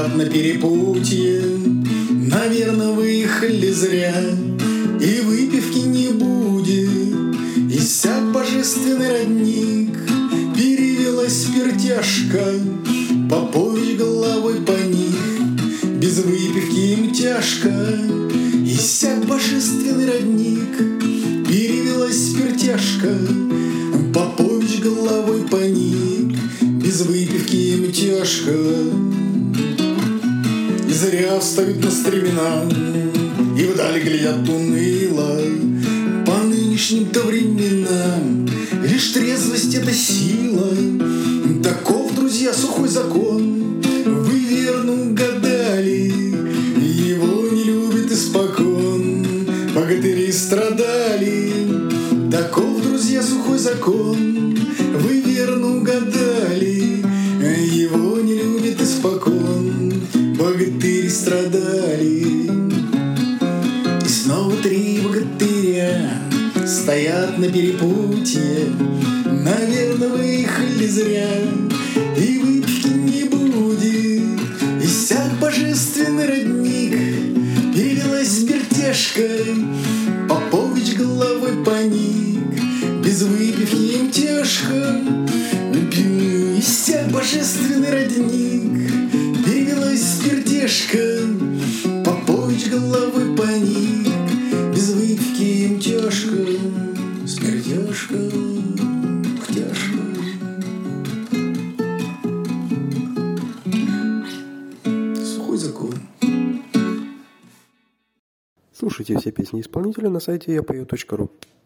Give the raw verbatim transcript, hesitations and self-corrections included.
стоят на перепутье. Наверно, выехали зря, и выпивки не будет. Иссяк божественный родник, перевелась спиртяшка. Попович головой поник, без выпивки им тяжко. Иссяк божественный родник, перевелась спиртяшка. Попович головой поник, без выпивки им тяжко. И зря встают на стремена, и вдали глядят уныло. По нынешним-то временам лишь трезвость — это сила. Таков, друзья, сухой закон, вы верно угадали. Его не любят испокон, богатыри страдали. Таков, друзья, сухой закон, вы верно угадали. Его не любят испокон, богатыри страдали. И снова три богатыря стоят на перепутье. Наверно, выехали зря, и выпивки не будет. Иссяк божественный родник, перевелась спиртяшка. Попович головой поник, без выпивки им тяжко. Иссяк божественный родник, перевелась спиртяшка. Попович головой поник, без выпивки им тяжко. Спиртяшка, тяжко. Сухой закон. Слушайте все песни исполнителя на сайте я пою точка ру.